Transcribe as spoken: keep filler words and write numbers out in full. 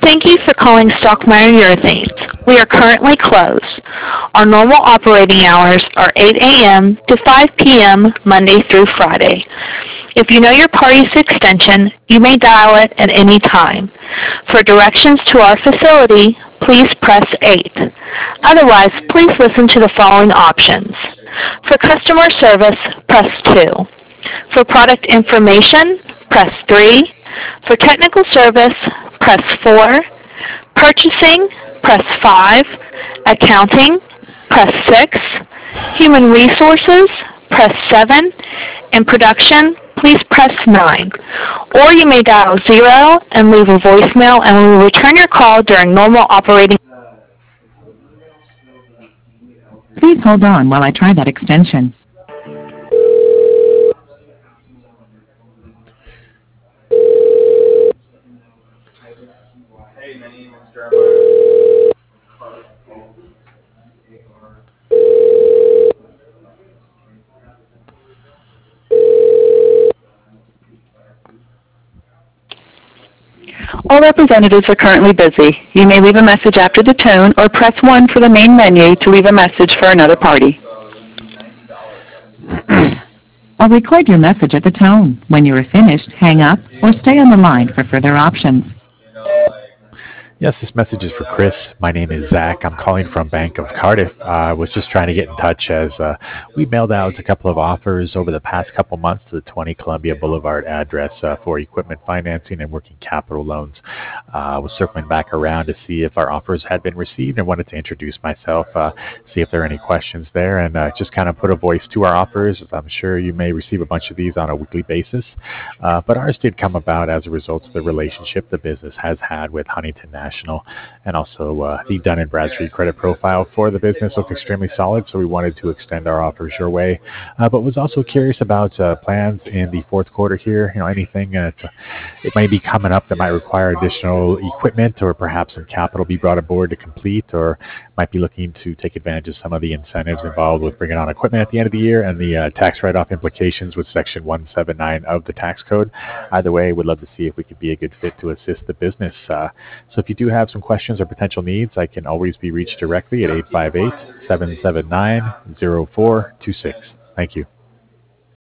Thank you for calling Stockmeyer Urethanes. We are currently closed. Our normal operating hours are eight a.m. to five p.m. Monday through Friday. If you know your party's extension, you may dial it at any time. For directions to our facility, please press eight. Otherwise, please listen to the following options. For customer service, press two. For product information, press three. For technical service, press four. Purchasing, press five. Accounting, press six. Human resources, press seven. And production, please press nine. Or you may dial zero and leave a voicemail, and we will return your call during normal operating. Please hold on while I try that extension. All representatives are currently busy. You may leave a message after the tone or press one for the main menu to leave a message for another party. I'll record your message at the tone. When you are finished, hang up or stay on the line for further options. Yes, this message is for Chris. My name is Zach. I'm calling from Bank of Cardiff. I uh, was just trying to get in touch as uh, we mailed out a couple of offers over the past couple months to the twenty Columbia Boulevard address uh, for equipment financing and working capital loans. I uh, was circling back around to see if our offers had been received and wanted to introduce myself, uh, see if there are any questions there, and uh, just kind of put a voice to our offers. I'm sure you may receive a bunch of these on a weekly basis, uh, but ours did come about as a result of the relationship the business has had with Huntington National. And also uh, the Dun and Bradstreet credit profile for the business looked extremely solid, so we wanted to extend our offers your way. Uh, but was also curious about uh, plans in the fourth quarter here. You know, anything that uh, it might be coming up that might require additional equipment or perhaps some capital be brought aboard to complete, or might be looking to take advantage of some of the incentives involved with bringing on equipment at the end of the year and the uh, tax write-off implications with Section one seventy-nine of the tax code. Either way, we'd love to see if we could be a good fit to assist the business. Uh, so if you do have some questions or potential needs, I can always be reached directly at eight five eight, seven seven nine, zero four two six. Thank you.